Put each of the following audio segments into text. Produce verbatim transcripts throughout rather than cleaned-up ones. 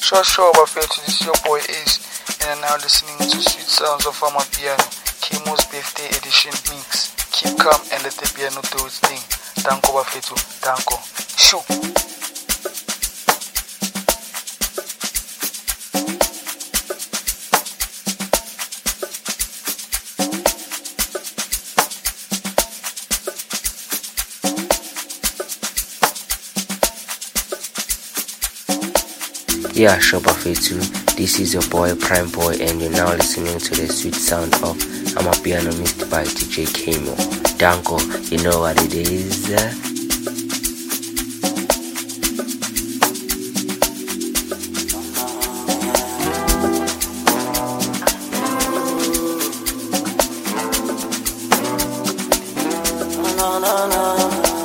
Sure, sure, Buffett, this is your boy Ace, and I'm now listening to Sweet Sounds of Amapiano, Kemo's Birthday Edition Mix. Keep calm and let the piano do its thing. Danko Buffett, Danko. Shoo! Yeah, sure, Buffet too. This is your boy Prime Boy, and you're now listening to the sweet sound of Amapiano mixed by D J Kemo. Danko, you know what it is. No, no, no.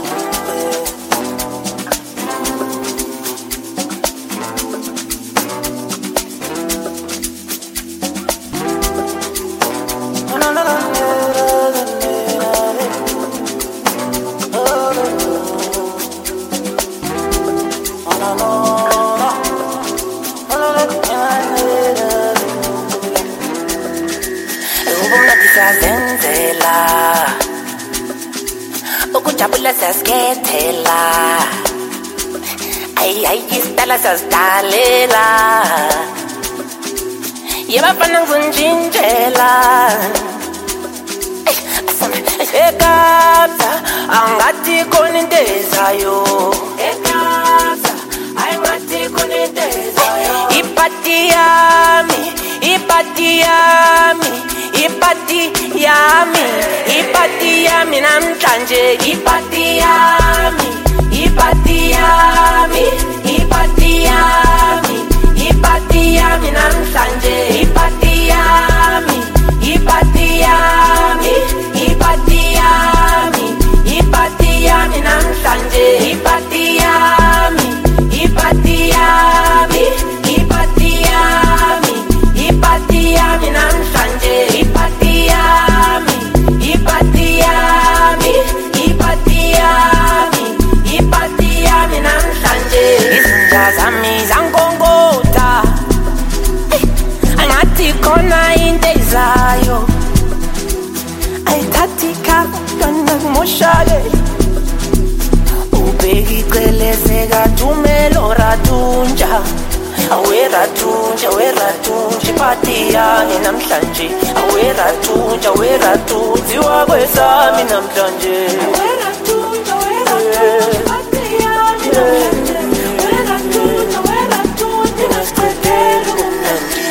Ukujabula sasikhethela ayi ayi isitala sasidalela yebafana ngizonjintshela eKapa angathi khona into ezayo eKapa ayingathi khona into ezayo ipati yami ipati yami ipati yami ipati yami namhlanje ipati yami ipati yami ipati yami ipati yami namhlanje ipati yami ipati yami ipati yami ipati yami namhlanje ipati yami ipati yami ipati yami ipati yami namhlanje ipati yami ipati yami ipati yami ipati yami namhlanje izinja zami zangonkotha angathi khona into ezayo ayithathi khona moshale ubheki iceleze kathumelo ratunja awe ratunja awe ratunja ipati yami namhlanje awe ratunja awe ratunja iwakwesami namhlanje awe ratunja awe ratunja ipati yami namhlanje awe ratunja awe ratunja nasiqedela kumnandi.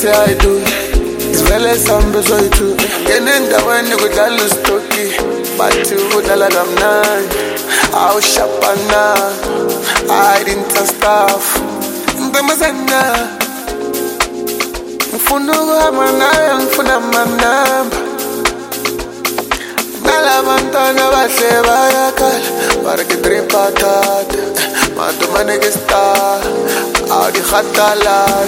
say I do. It's very sambe so I do. Genenda when you could lose toki. But you would not let them know. I'll shop and I didn't stuff. Ndamazana. Mfunu amana, mfuna manamba. Nalavantana bahle bayakala. Para que tripa tata. Matu mane que está. Audi khatalas.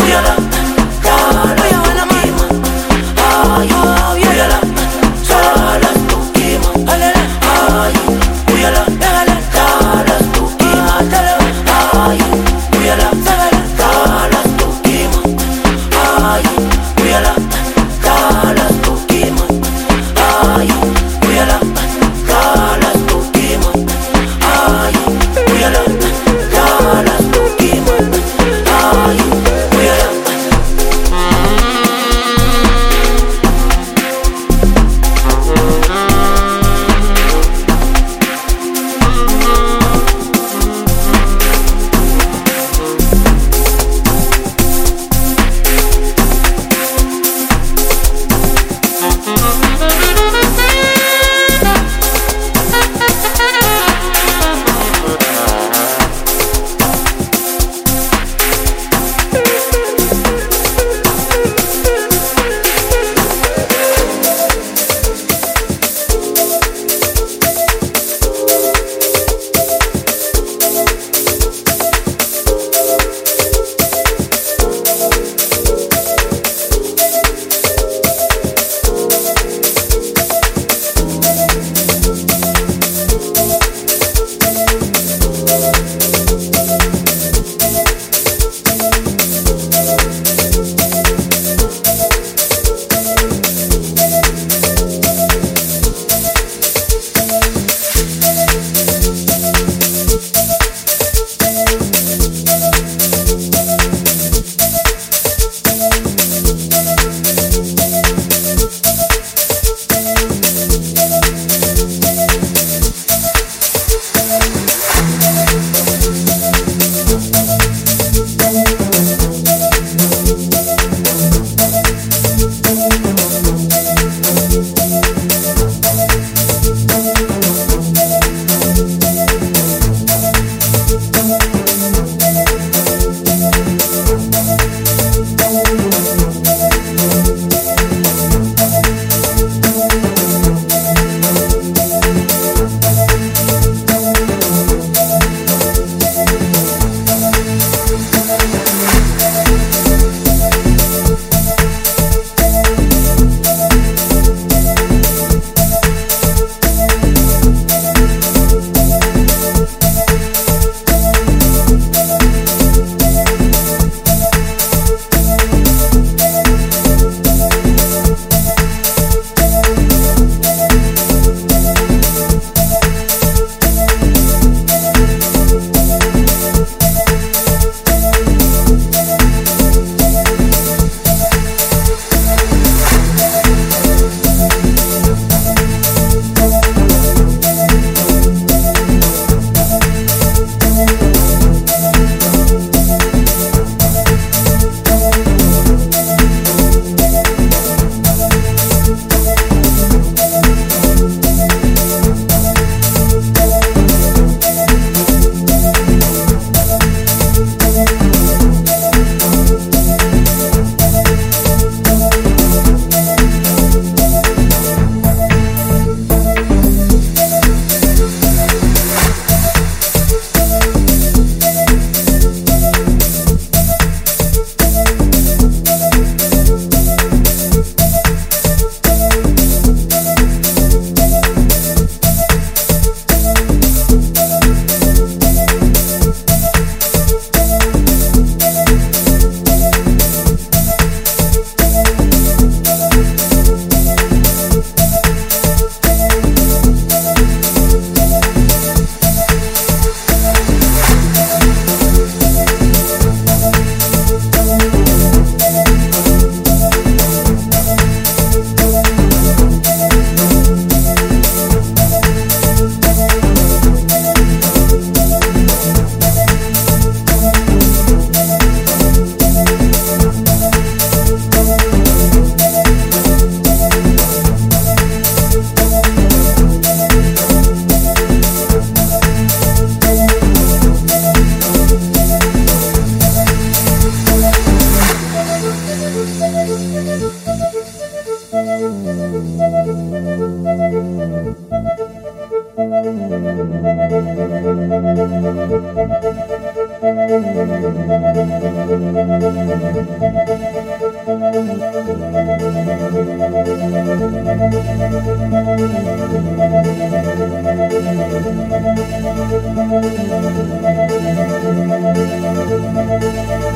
Oh,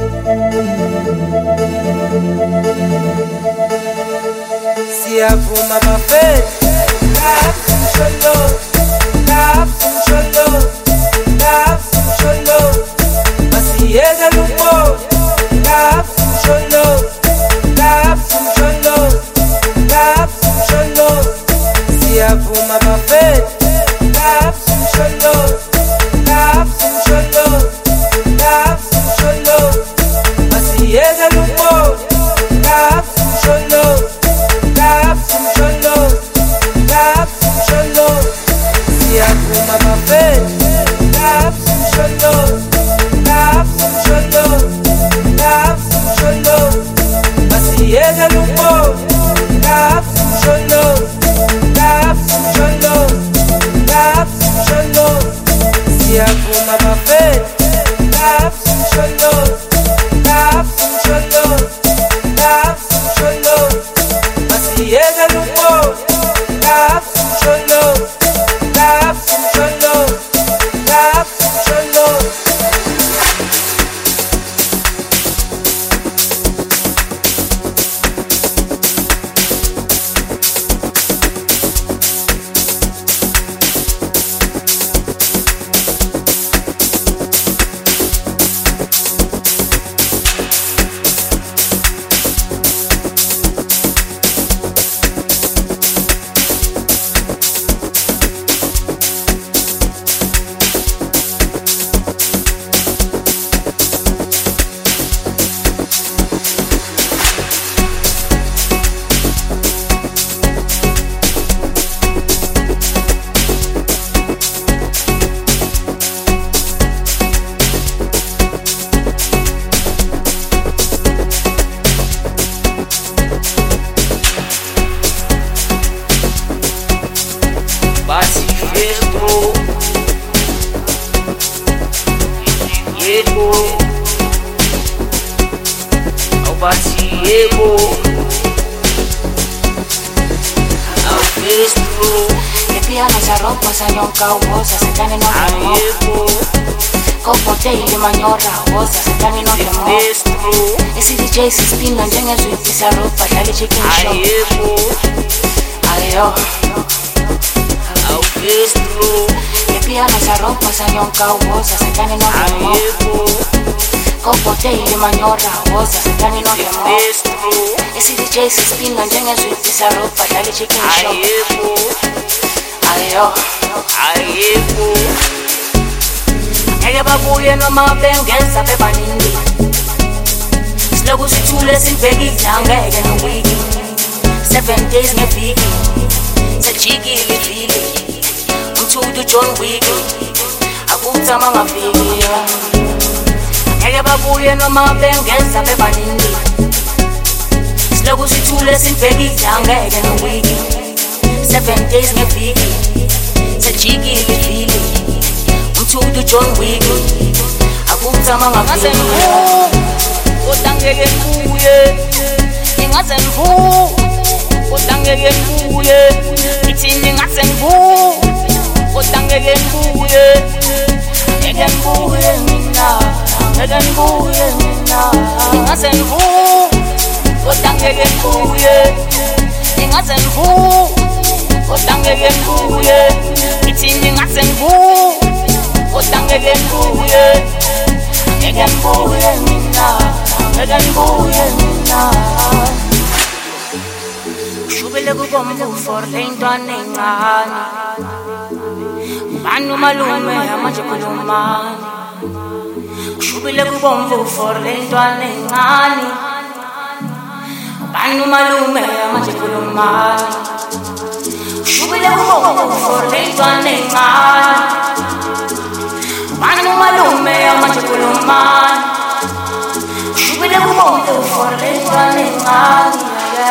Siyavuma bafethu lapho msholo lapho msholo lapho msholo masiyeke lupo lapho msholo lapho msholo lapho msholo siyavuma bafethu lapho msholo lapho msholo lapho msholo masiyeke lupo lapho msholo lapho msholo lapho msholo siyavuma bafethu lapho msholo lapho msholo lapho msholo masiyeke lupo lapho msholo lapho msholo lapho msholo siyavuma bafethu lapho msholo lapho msholo lapho msholo masiyeke lupo lapho msholo lapho msholo lapho msholo Wosa setani no ayebo Kopote manyora wosa setani no kemo Esi D J sispinda njenge zwitisa ropa dali chicken show ayebo Ayo Au pestro Kepiano sa ropa sa nyonka wosa setani no kemo ayebo Kopote manyora wosa setani no kemo Esi D J sispinda njenge zwitisa ropa dali chicken show ayebo Ayo Ayebo Eke babuye noma bengeza bebaningi Siloku sithule sibheke idangeke nowiki Seven days ngeviki Sajikile vile Umthudu John Wick Akuthama ngaviki Eke babuye noma bengeza bebaningi Siloku sithule sibheke idangeke nowiki Seven days ngeviki Sajikile vile Umthudu John Wick Akuthama ngaviki Kodwa ngeke ngibuye Ingaze ngivu Kodwa ngeke ngibuye Ngithini ingaze ngivu Kodwa ngeke ngibuye Ngeke ngibuye mina Ngeke ngibuye mina Ingaze ngivu Kodwa ngeke ngibuye Ingaze ngivu Kodwa ngeke ngibuye Ngithini ingaze ngivu Kodwa ngeke ngibuye Ngeke ngibuye mina Ngeke ngibuye mina Ushubele kubomvu for lentwana encane Banu malume amanje khulumani Ushubele kubomvu for lentwana encane Banu malume amanje khulumani Ushubele kubomvu for lentwana encane Banu malume amanje khulumani Ushubele kubomvu for lentwana encane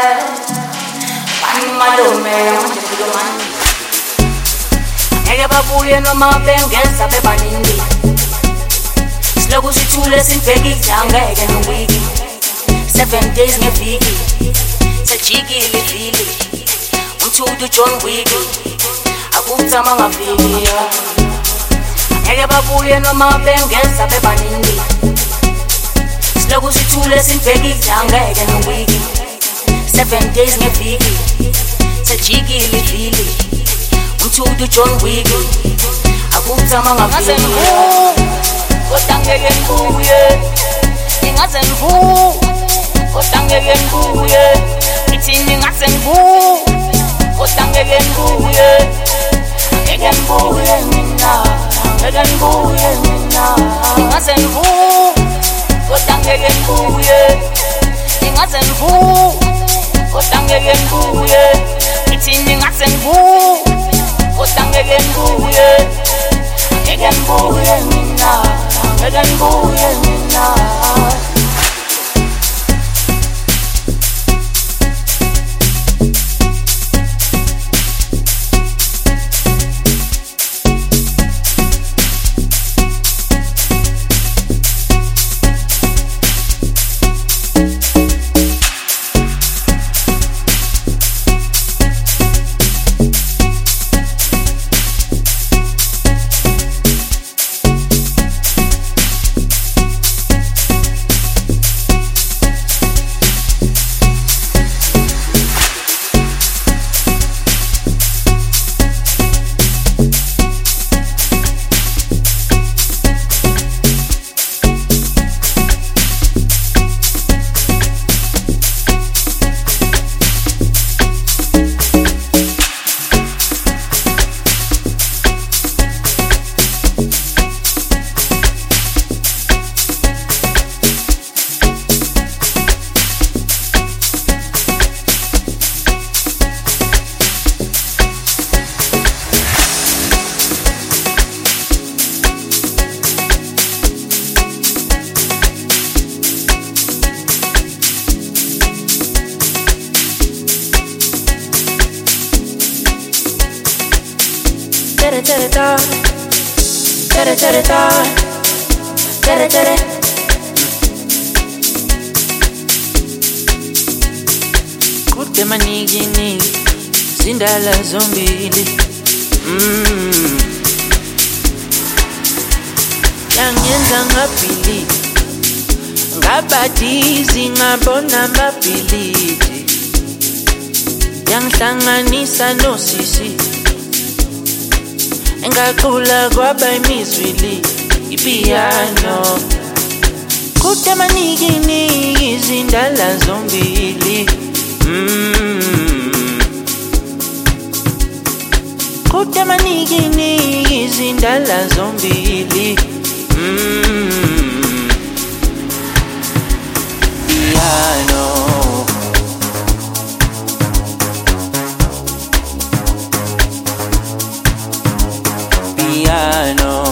Banu malume amanje khulumani Eke babuye noma bengeza bebaningi Siloku sithule sibheke idangeke nowiki Seven days ngeviki Sajikile vile Umthudu John Wick Akuthama ngaviki Eke babuye noma bengeza bebaningi lokusithule sibhekile angeke nowiki seven days ngeviki sejikile ivili umthudu John Wick akuzama ngavini kodwa ngeke ngibuye ingaze ngibu kodwa ngeke ngibuye ithini ngaze ngibu kodwa ngeke ngibuye ngeke ngibuye mina ngeke ngibuye mina ingaze ngibu kodwa ngeke ngibuye ingaze ngibu kodwa ngeke ngibuye ithini ngaze ngibu kodwa ngeke ngibuye ngeke ngibuye mina ngeke ngibuye mina Kude manigini zindala zombili mm. Yangenza ngabhili ngabadizi ngabona mabhilidi yangihlanganisa nosisi engaqula kwaba imizwili ipiano kude manigini izindala zombili mm. Kude manigini izindala zombili mm. Piano Piano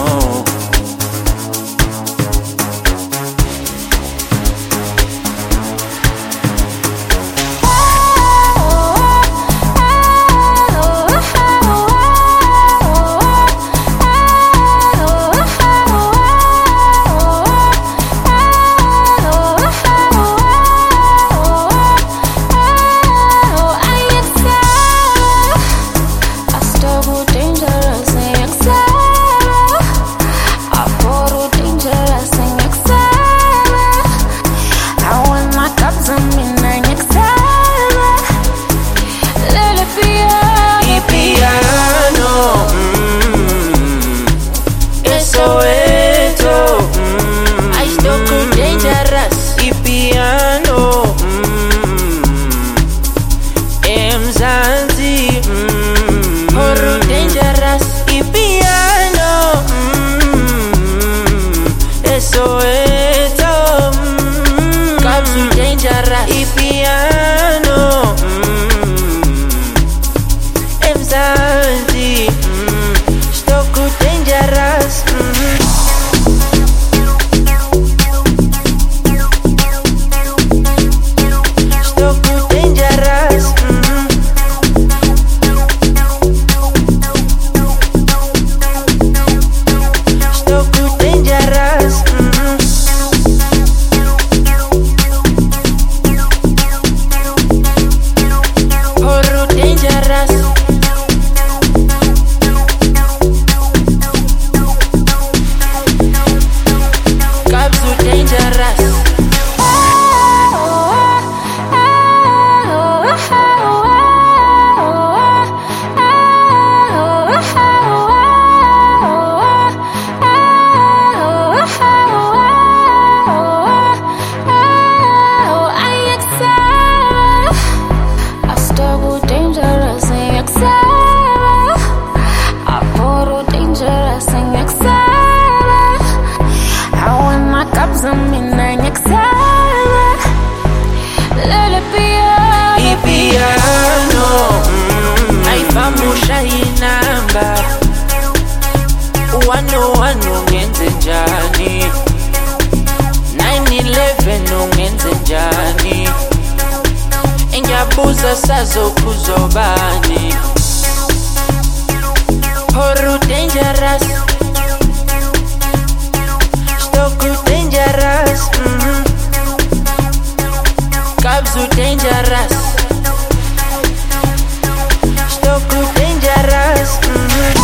kusasa zokuzobani. Horu dangerous, stoku dangerous, mm-hmm. Kabzu dangerous, stoku dangerous, mm-hmm.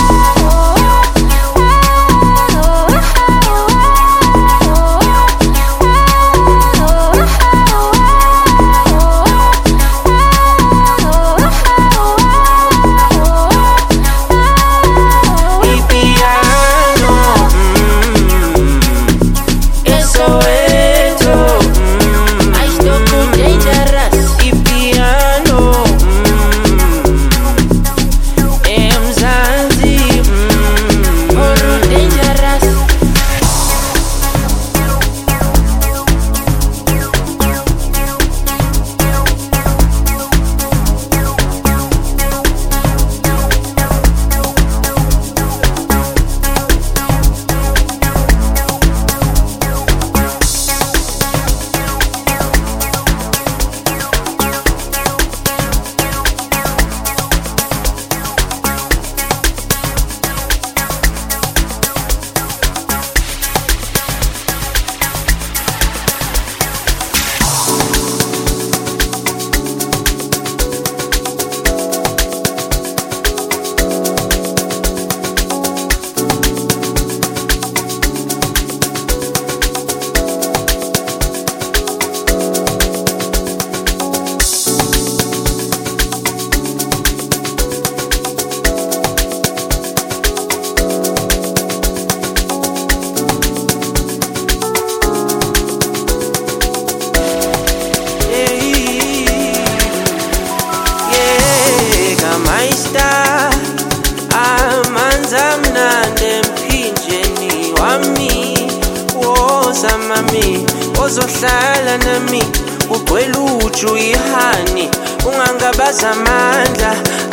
Mami, ozohlala nami ugwela uju ihani ungangabaza amandla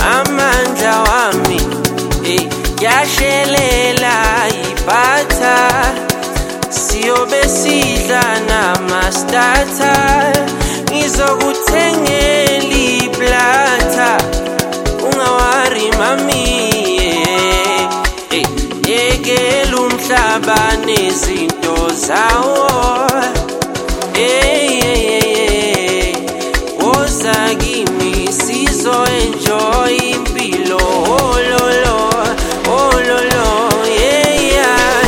amandla wami hey yashelela ibhatha siyobe sidla namastata ngizokuthengela iplata ungawari mami hey yekela umhlaba nezinto zawo hey hey hey woza kimi sizo enjoy impilo oh lo lo oh lo lo yeah yeah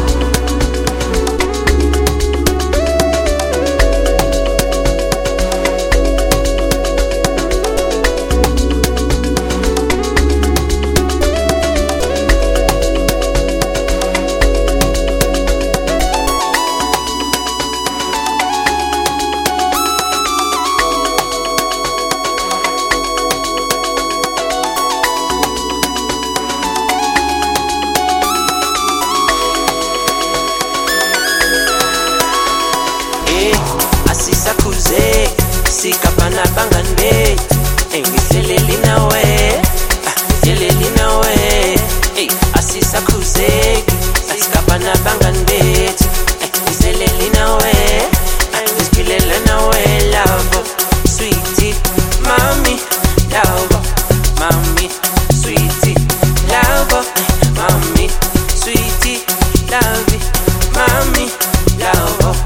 sikapana bangane engihleleli nawe ngihleleli nawe hey asisakhuzeki asikapana bangane ngihleleli nawe ngiziphilela nawe love sweetie mami love mami sweetie love mami sweetie love mami love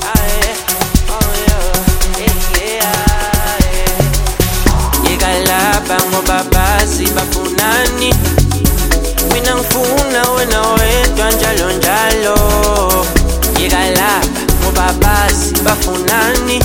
ngoba bazi bafunani mina ngifuna wena wedwa njalo njalo yeka lapha ngoba bazi bafunani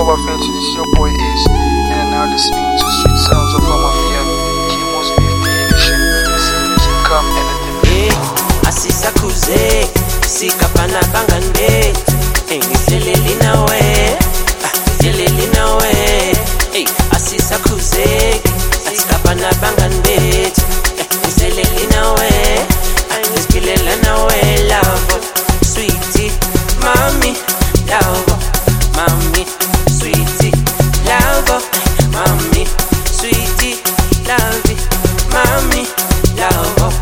Danko Bafetu, this is your boy Ace, and you're now listening to Sweet Sounds of Amapiano, Kemo's birthday edition. Listen, keep calm and let them be. Asisa kuze, sikapana bangande, ngihleleli nawe, ngihleleli nawe. Asisa kuze, sikapana bangande, ngihleleli nawe, ngiskilela nawe, love, sweetie, mami, love, mami, sweetie, love, mami, sweetie, love, mami, love.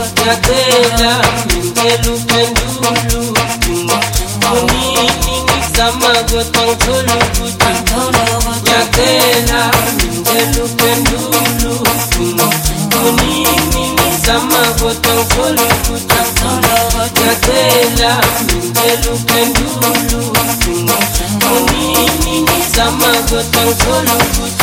Nyatela, mingelu pendulu, ngizama kodwa ngithola ukuthi ngiyacela ngicela uphendulu kunini ngizama kodwa ngithola ukuthi ngiyacela ngicela uphendulu kunini ngizama kodwa ngithola ukuthi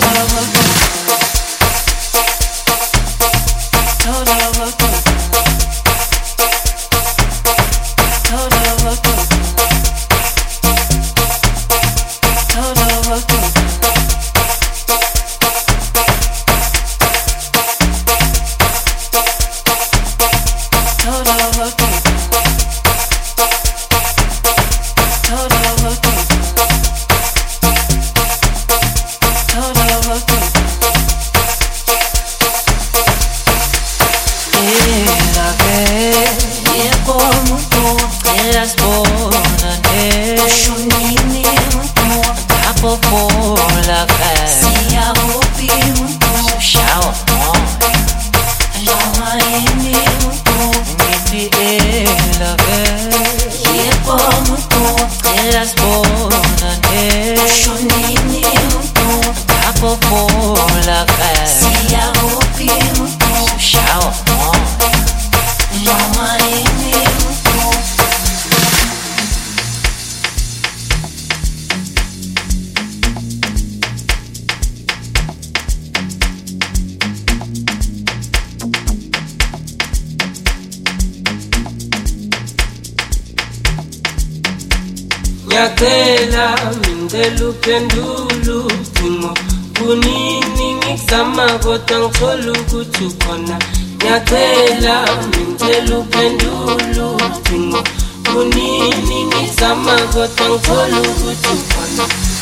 ngiyacela ngicela uphendulu cingo kunini ngizama kodwa ngithola ukuthi ukhona ngiyacela ngicela uphendulu cingo kunini ngizama kodwa ngithola ukuthi ukhona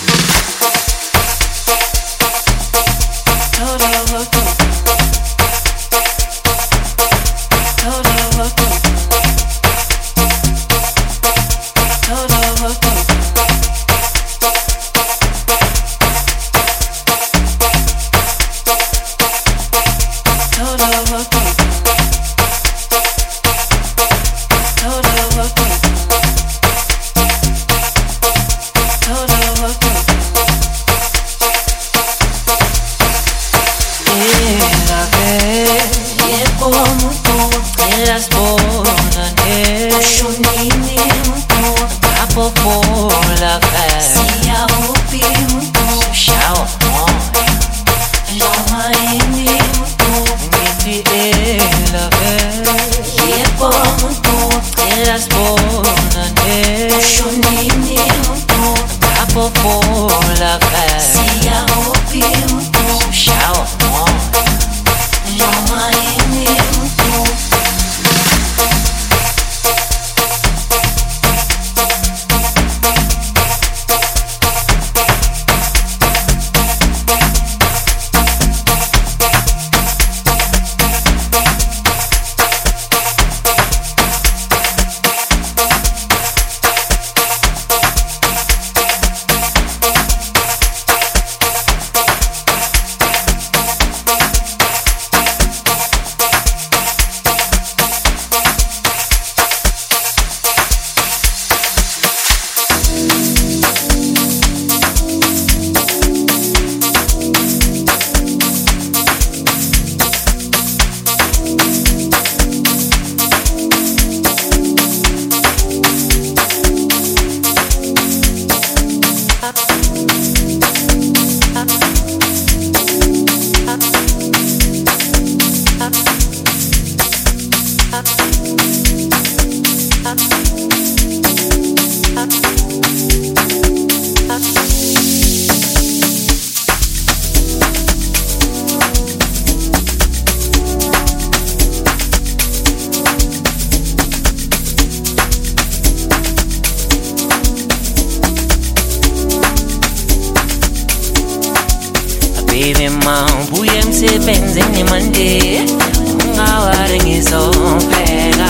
Baby ma ubuye emsebenzini Monday ungawari ngizopheka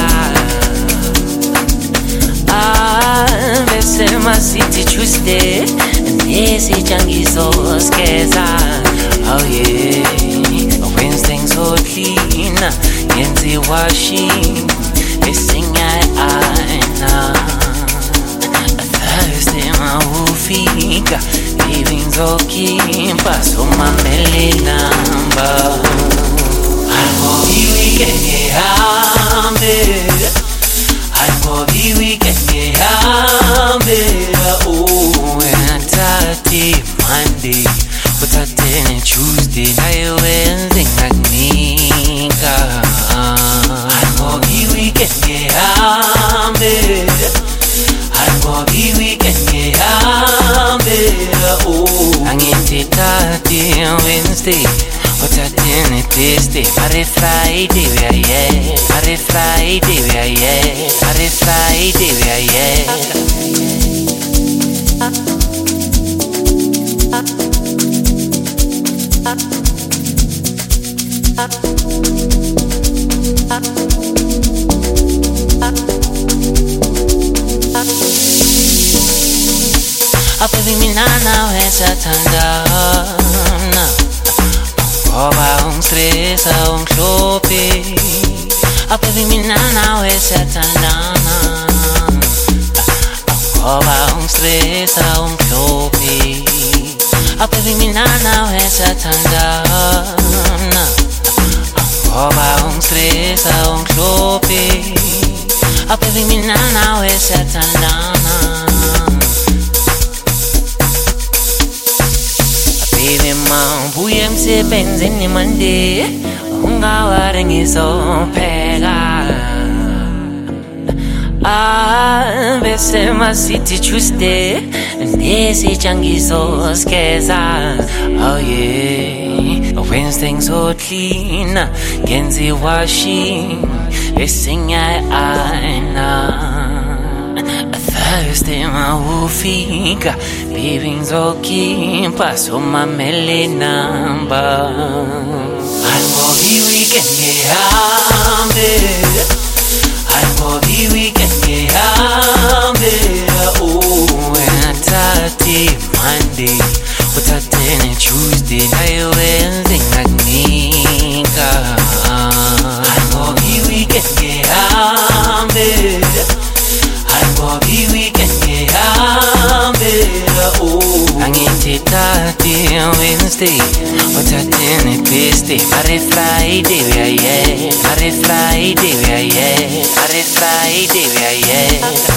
ah bese masithi Tuesday nesitsha ngizoskeza oh yeah Wednesday so clean yenzi washing bese ngiyayina Thursday tema ufika baby ngizokimba somamele namba Almobi weekend ngihambe Almobi weekend ngihambe Oh ngithathe Monday uthathe Tuesday nayo Wednesday ngakunika Almobi weekend ngihambe Almobi weekend ngihambe Oh angithathe Wednesday uthathe Thursday Mare Friday we are yeah Mare Friday we are yeah Mare Friday we are yeah Apa mina nawe sathandana Ngoba ungistressa ungihluphe Apa mina nawe sathandana Ngoba ungistressa ungihluphe Apa mina nawe sathandana Ngoba ungistressa ungihluphe Apa mina nawe sathandana Baby ma buye msebenzini Monday ungawari ngizopheka Ah bese masithi Tuesday nesitsha ngizoskeza Oh yeah Wednesday ngizocleana ngenze washing bese ngiyayina Thursday mawufika baby ngizokimba somamele namba Almobi weekend ngihambe Almobi weekend ngihambe Oh ngithathe Monday uthathe Tuesday nayo Wednesday ngakunika Almobi weekend ngihambe Almobi weekend ngihambe Oh angithathe Wednesday uthathe Thursday Mare Friday we are yeah Mare Friday we are yeah Mare Friday we are yeah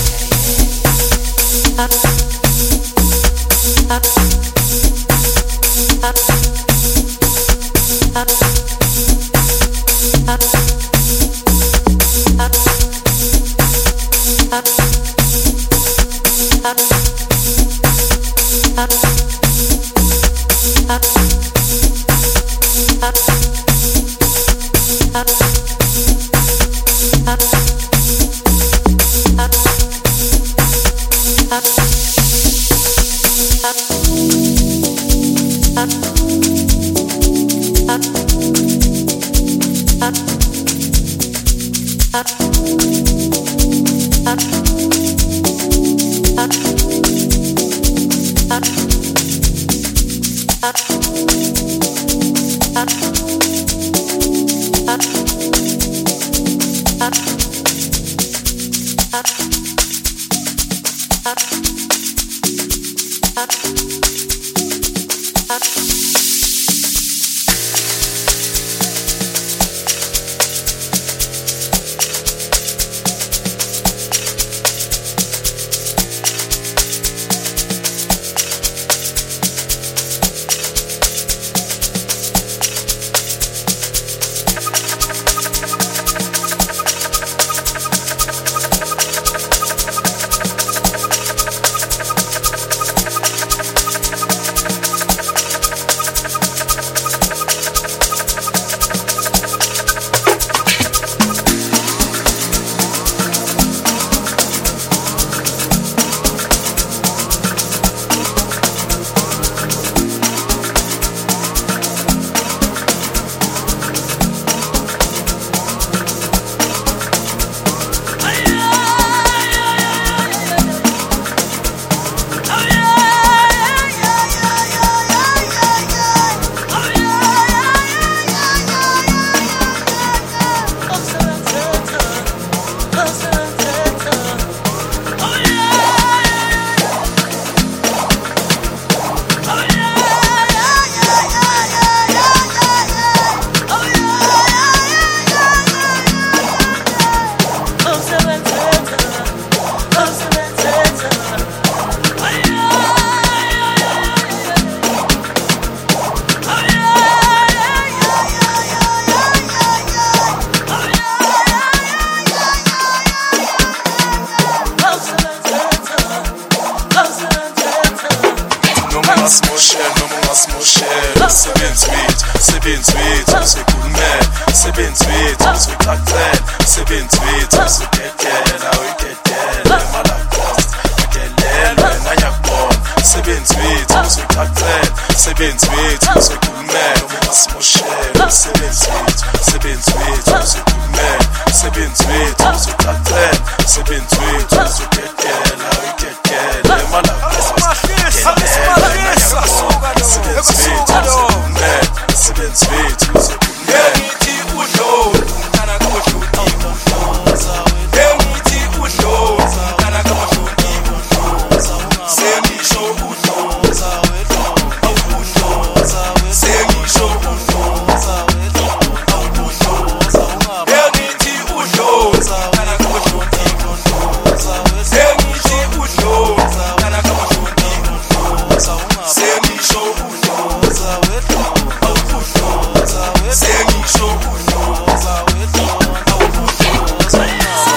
sebenzi wethu sikhulumela sebenzi wethu sixaxela sebenzi wethu sidedela uyidedela emalakhosta adelelwe nanyakubona sebenzi wethu sixaxela sebenzi wethu sikhulumela asimoshela sebenzi wethu sebenzi wethu sikhulumela sebenzi wethu sixaxela sebenzi wethu sidedela uyidedela emalakhosta adelelwe nanyakubona sebenzi wethu sikhulumela sebenzi wethu sikhulumela ngithi udlozi kana kamohloni udloza ngithi udlozi kana kamohloni udloza sengisho udloza udloza sengisho udloza udloza ngithi udlozi kana kamohloni udloza sengithi udlozi kana kamohloni udloza sengisho udloza udloza sengisho udloza udloza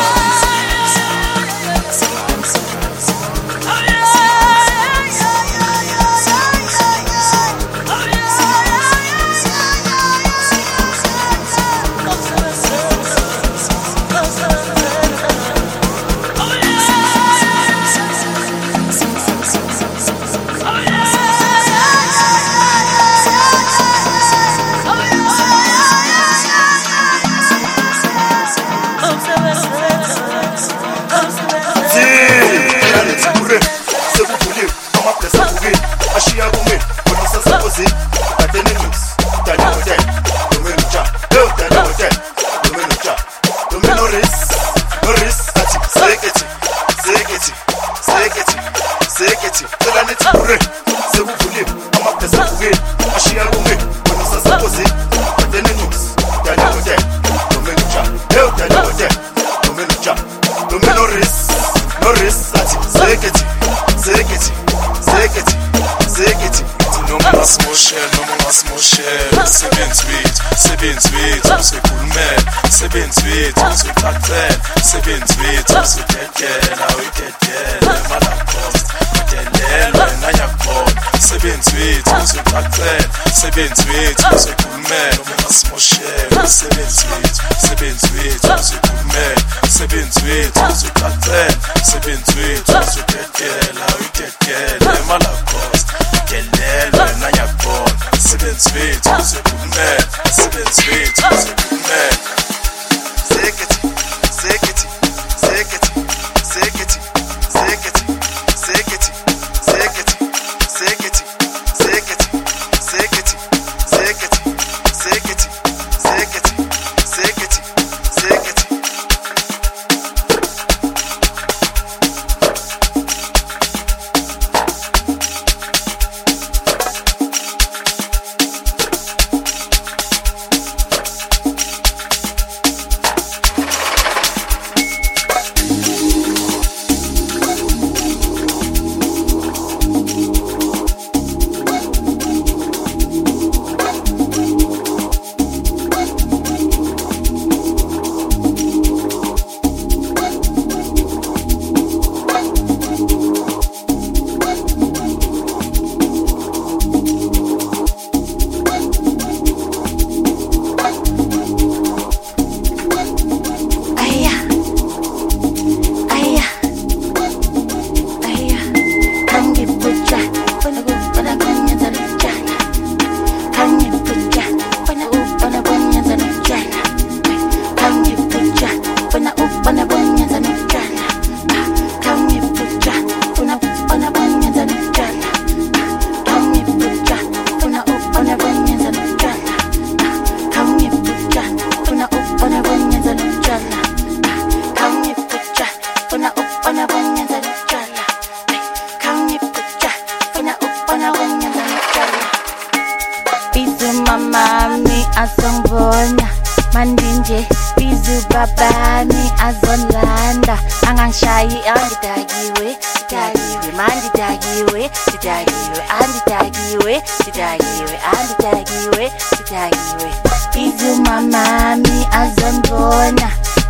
Mandinje, Bizu Babani, Azonlanda, Angangshayi, Andidagiwe, Didagiwe, Mandidagiwe, Didagiwe, Andidagiwe, Didagiwe, Andidagiwe, Didagiwe, Bizu Mamami, Azonbona,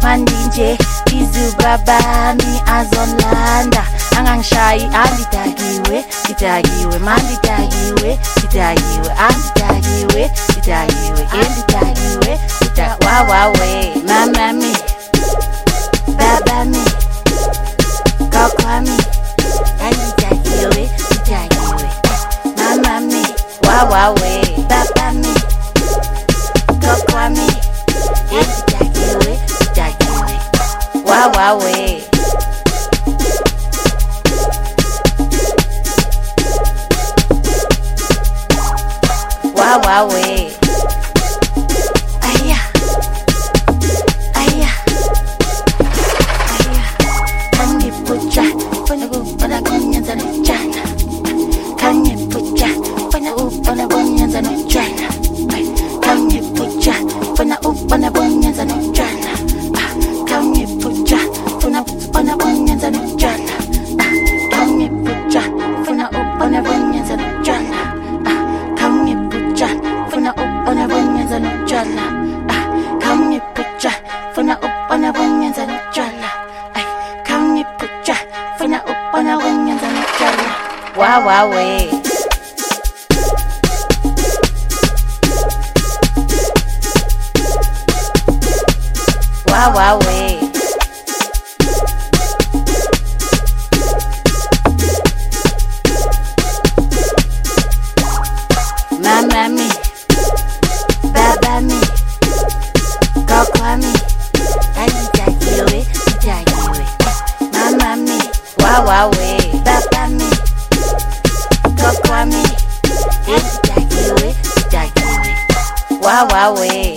mandinje izubabami azonlanda angangishayi andidakiwe didakiwe mandidakiwe didakiwe andidakiwe didakiwe endidakiwe dida wawawe mama mi baba mi kakwami andidakiwe didakiwe mama mi wawawe baba mi kakwami endidakiwe didakiwe wawawe wawawe aya aya aya kangi pucha pona pona kunyanza no jana kangi pucha pona pona kunyanza no jana kangi pucha pona pona kunyanza no jana kangi pucha pona pona kunyanza no jana kangi pucha pona pona kunyanza no jana kangi pucha funa upona bonyenza no jala ah kangi pucha funa upona bonyenza no jala ay kangi pucha funa upona bonyenza no jala wa wa we wa wa we mama mi baba mi kakwami andidakiwe didakiwe mama mi wawawe baba mi kakwami andidakiwe didakiwe wawawe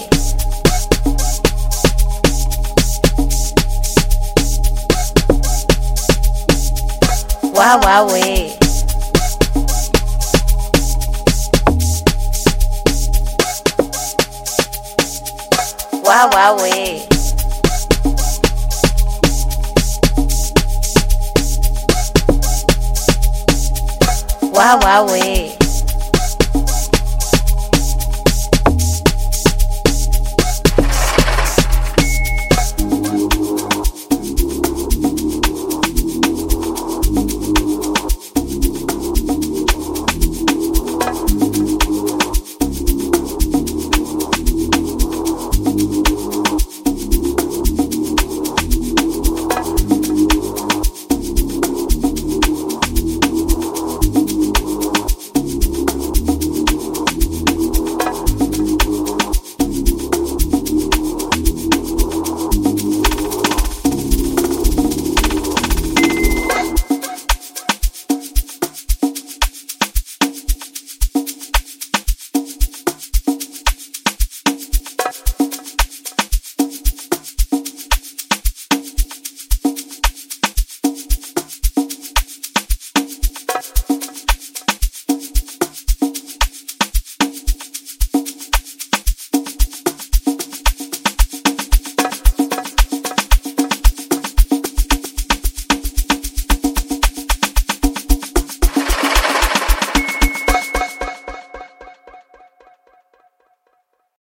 wawawe wawawe wawawe